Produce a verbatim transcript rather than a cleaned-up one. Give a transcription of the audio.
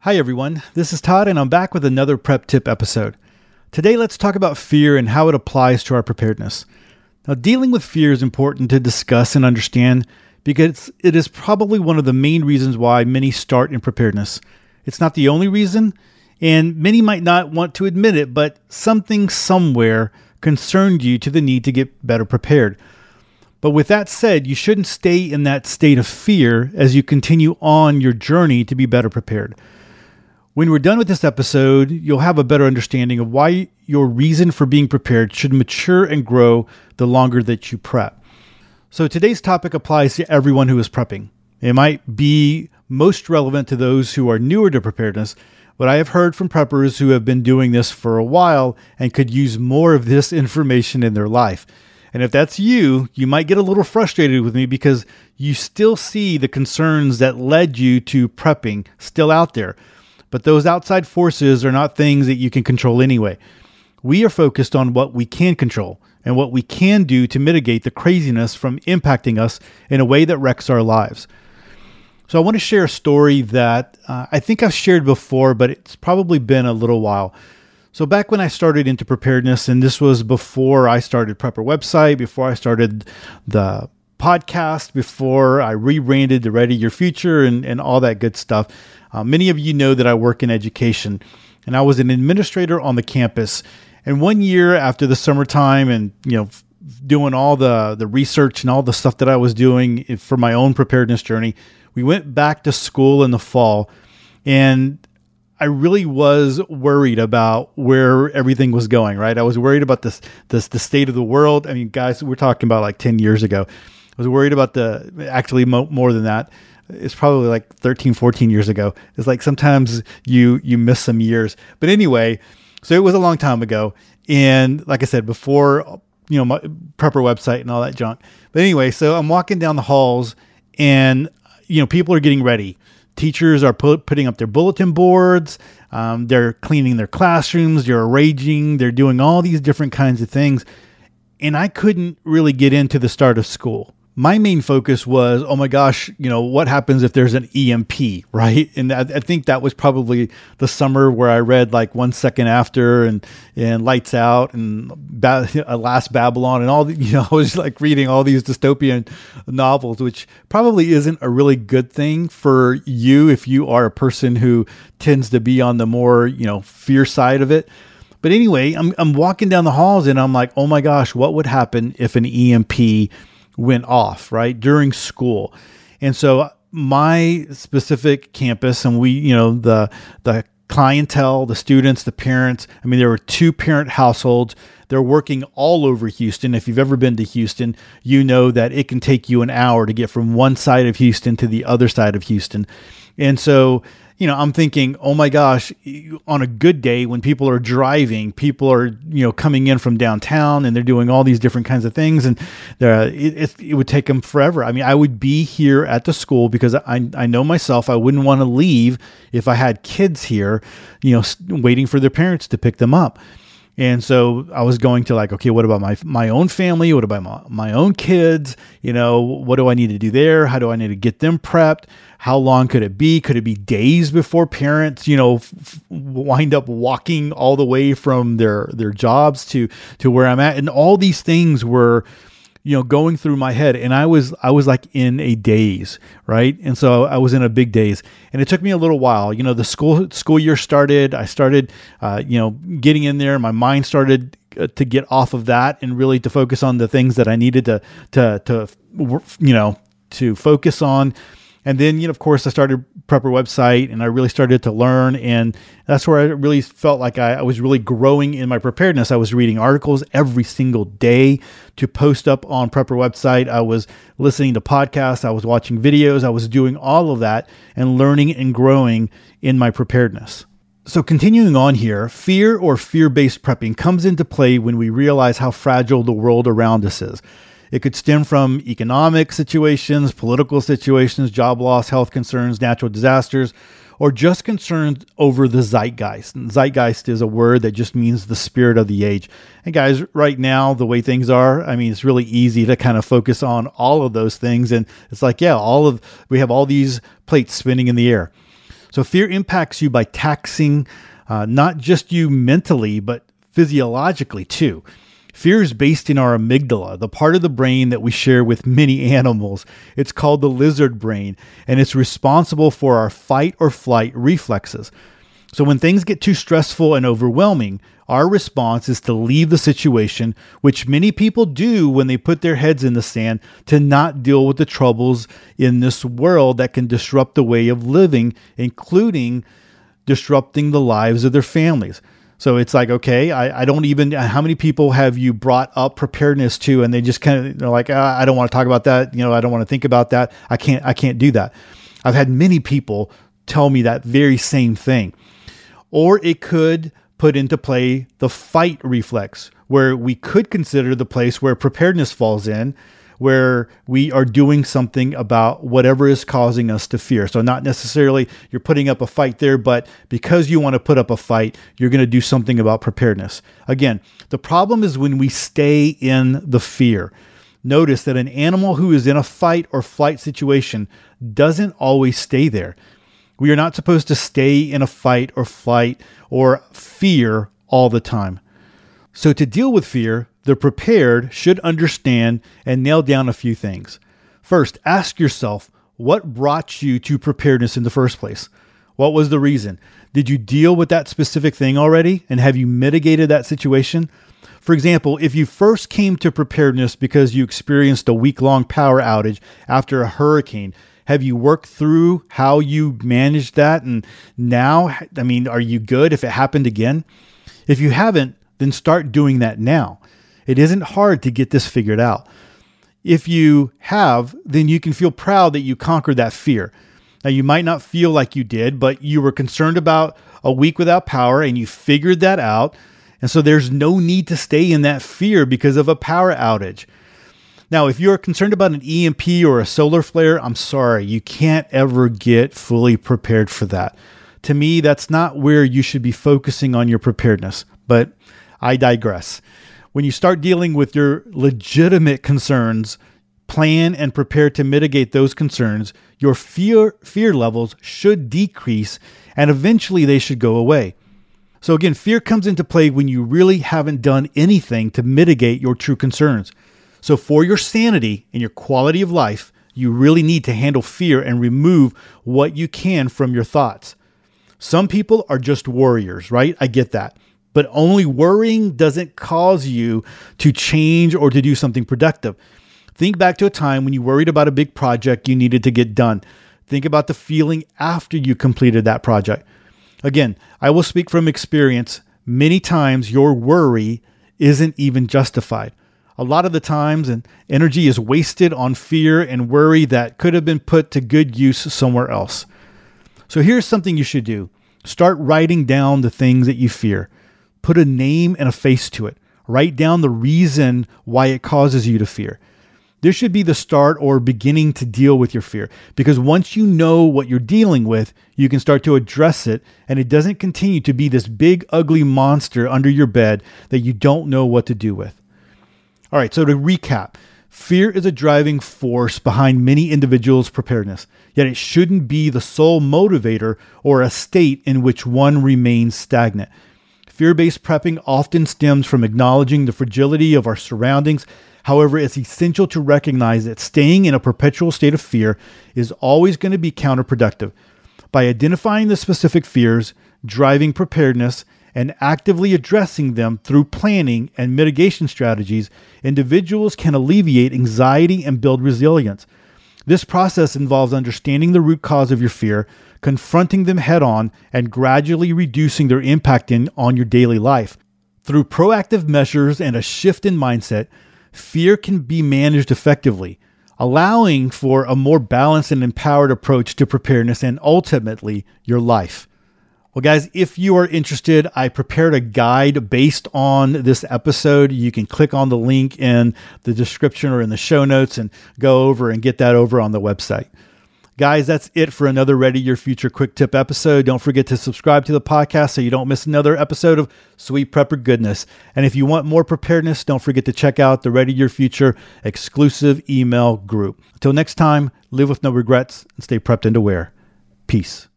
Hi everyone, this is Todd and I'm back with another prep tip episode. Today let's talk about fear and how it applies to our preparedness. Now, dealing with fear is important to discuss and understand because it is probably one of the main reasons why many start in preparedness. It's not the only reason, and many might not want to admit it, but something somewhere concerned you to the need to get better prepared. But with that said, you shouldn't stay in that state of fear as you continue on your journey to be better prepared. When we're done with this episode, you'll have a better understanding of why your reason for being prepared should mature and grow the longer that you prep. So today's topic applies to everyone who is prepping. It might be most relevant to those who are newer to preparedness, but I have heard from preppers who have been doing this for a while and could use more of this information in their life. And if that's you, you might get a little frustrated with me because you still see the concerns that led you to prepping still out there. But those outside forces are not things that you can control anyway. We are focused on what we can control and what we can do to mitigate the craziness from impacting us in a way that wrecks our lives. So I want to share a story that uh, I think I've shared before, but it's probably been a little while. So back when I started into preparedness, and this was before I started Prepper Website, before I started the podcast, before I rebranded to Ready Your Future and, and all that good stuff. Uh, many of you know that I work in education, and I was an administrator on the campus. And one year after the summertime and, you know, f- doing all the, the research and all the stuff that I was doing for my own preparedness journey, we went back to school in the fall, and I really was worried about where everything was going, right? I was worried about this, this, the state of the world. I mean, guys, we're talking about like ten years ago. I was worried about the, actually mo- more than that. It's probably like thirteen, fourteen years ago. It's like sometimes you, you miss some years, but anyway, so it was a long time ago. And like I said, before, you know, my Prepper Website and all that junk. But anyway, so I'm walking down the halls and, you know, people are getting ready. Teachers are put, putting up their bulletin boards. Um, they're cleaning their classrooms. They're arranging. They're doing all these different kinds of things. And I couldn't really get into the start of school. My main focus was, oh my gosh, you know, what happens if there's an E M P, right? And I, I think that was probably the summer where I read like One Second After and and Lights Out and ba- Last Babylon and all the, you know, I was like reading all these dystopian novels, which probably isn't a really good thing for you if you are a person who tends to be on the more, you know, fear side of it. But anyway, I'm I'm walking down the halls and I'm like, oh my gosh, what would happen if an E M P went off, right, during school? And so my specific campus, and we, you know, the the clientele, the students, the parents, I mean, there were two parent households. They're working all over Houston. If you've ever been to Houston, you know that it can take you an hour to get from one side of Houston to the other side of Houston. And so, you know, I'm thinking, oh my gosh, on a good day when people are driving, people are, you know, coming in from downtown and they're doing all these different kinds of things. And it, it, it would take them forever. I mean, I would be here at the school because I, I know myself, I wouldn't want to leave if I had kids here, you know, waiting for their parents to pick them up. And so I was going to like, okay, what about my my own family? What about my, my own kids? You know, what do I need to do there? How do I need to get them prepped? How long could it be? Could it be days before parents, you know, f- wind up walking all the way from their, their jobs to, to where I'm at? And all these things were, you know, going through my head, and I was, I was like in a daze, right? And so I was in a big daze, and it took me a little while. You know, the school, school year started, I started, uh, you know, getting in there. My mind started to get off of that and really to focus on the things that I needed to, to, to, you know, to focus on. And then, you know, of course, I started Prepper Website and I really started to learn. And that's where I really felt like I, I was really growing in my preparedness. I was reading articles every single day to post up on Prepper Website. I was listening to podcasts. I was watching videos. I was doing all of that and learning and growing in my preparedness. So continuing on here, fear or fear-based prepping comes into play when we realize how fragile the world around us is. It could stem from economic situations, political situations, job loss, health concerns, natural disasters, or just concerns over the zeitgeist. And zeitgeist is a word that just means the spirit of the age. And guys, right now, the way things are, I mean, it's really easy to kind of focus on all of those things. And it's like, yeah, all of we have all these plates spinning in the air. So fear impacts you by taxing uh, not just you mentally, but physiologically too. Fear is based in our amygdala, the part of the brain that we share with many animals. It's called the lizard brain, and it's responsible for our fight or flight reflexes. So when things get too stressful and overwhelming, our response is to leave the situation, which many people do when they put their heads in the sand, to not deal with the troubles in this world that can disrupt the way of living, including disrupting the lives of their families. So it's like, okay, I, I don't even, how many people have you brought up preparedness to, and they just kind of, they're like, ah, I don't want to talk about that. You know, I don't want to think about that. I can't, I can't do that. I've had many people tell me that very same thing. Or it could put into play the fight reflex, where we could consider the place where preparedness falls in, where we are doing something about whatever is causing us to fear. So not necessarily you're putting up a fight there, but because you want to put up a fight, you're going to do something about preparedness. Again, the problem is when we stay in the fear. Notice that an animal who is in a fight or flight situation doesn't always stay there. We are not supposed to stay in a fight or flight or fear all the time. So to deal with fear, the prepared should understand and nail down a few things. First, ask yourself, what brought you to preparedness in the first place? What was the reason? Did you deal with that specific thing already? And have you mitigated that situation? For example, if you first came to preparedness because you experienced a week-long power outage after a hurricane, have you worked through how you managed that? And now, I mean, are you good if it happened again? If you haven't, then start doing that now. It isn't hard to get this figured out. If you have, then you can feel proud that you conquered that fear. Now, you might not feel like you did, but you were concerned about a week without power and you figured that out. And so there's no need to stay in that fear because of a power outage. Now, if you're concerned about an E M P or a solar flare, I'm sorry, you can't ever get fully prepared for that. To me, that's not where you should be focusing on your preparedness, but I digress. When you start dealing with your legitimate concerns, plan and prepare to mitigate those concerns, your fear fear levels should decrease and eventually they should go away. So again, fear comes into play when you really haven't done anything to mitigate your true concerns. So for your sanity and your quality of life, you really need to handle fear and remove what you can from your thoughts. Some people are just worriers, right? I get that. But only worrying doesn't cause you to change or to do something productive. Think back to a time when you worried about a big project you needed to get done. Think about the feeling after you completed that project. Again, I will speak from experience. Many times your worry isn't even justified. A lot of the times, and energy is wasted on fear and worry that could have been put to good use somewhere else. So here's something you should do. Start writing down the things that you fear. Put a name and a face to it. Write down the reason why it causes you to fear. This should be the start or beginning to deal with your fear, because once you know what you're dealing with, you can start to address it, and it doesn't continue to be this big, ugly monster under your bed that you don't know what to do with. All right, so to recap, fear is a driving force behind many individuals' preparedness, yet it shouldn't be the sole motivator or a state in which one remains stagnant. Fear-based prepping often stems from acknowledging the fragility of our surroundings. However, it's essential to recognize that staying in a perpetual state of fear is always going to be counterproductive. By identifying the specific fears, driving preparedness, and actively addressing them through planning and mitigation strategies, individuals can alleviate anxiety and build resilience. This process involves understanding the root cause of your fear, confronting them head on, and gradually reducing their impact in, on your daily life. Through proactive measures and a shift in mindset, fear can be managed effectively, allowing for a more balanced and empowered approach to preparedness and ultimately your life. Well, guys, if you are interested, I prepared a guide based on this episode. You can click on the link in the description or in the show notes and go over and get that over on the website. Guys, that's it for another Ready Your Future Quick Tip episode. Don't forget to subscribe to the podcast so you don't miss another episode of Sweet Prepper Goodness. And if you want more preparedness, don't forget to check out the Ready Your Future exclusive email group. Until next time, live with no regrets and stay prepped and aware. Peace.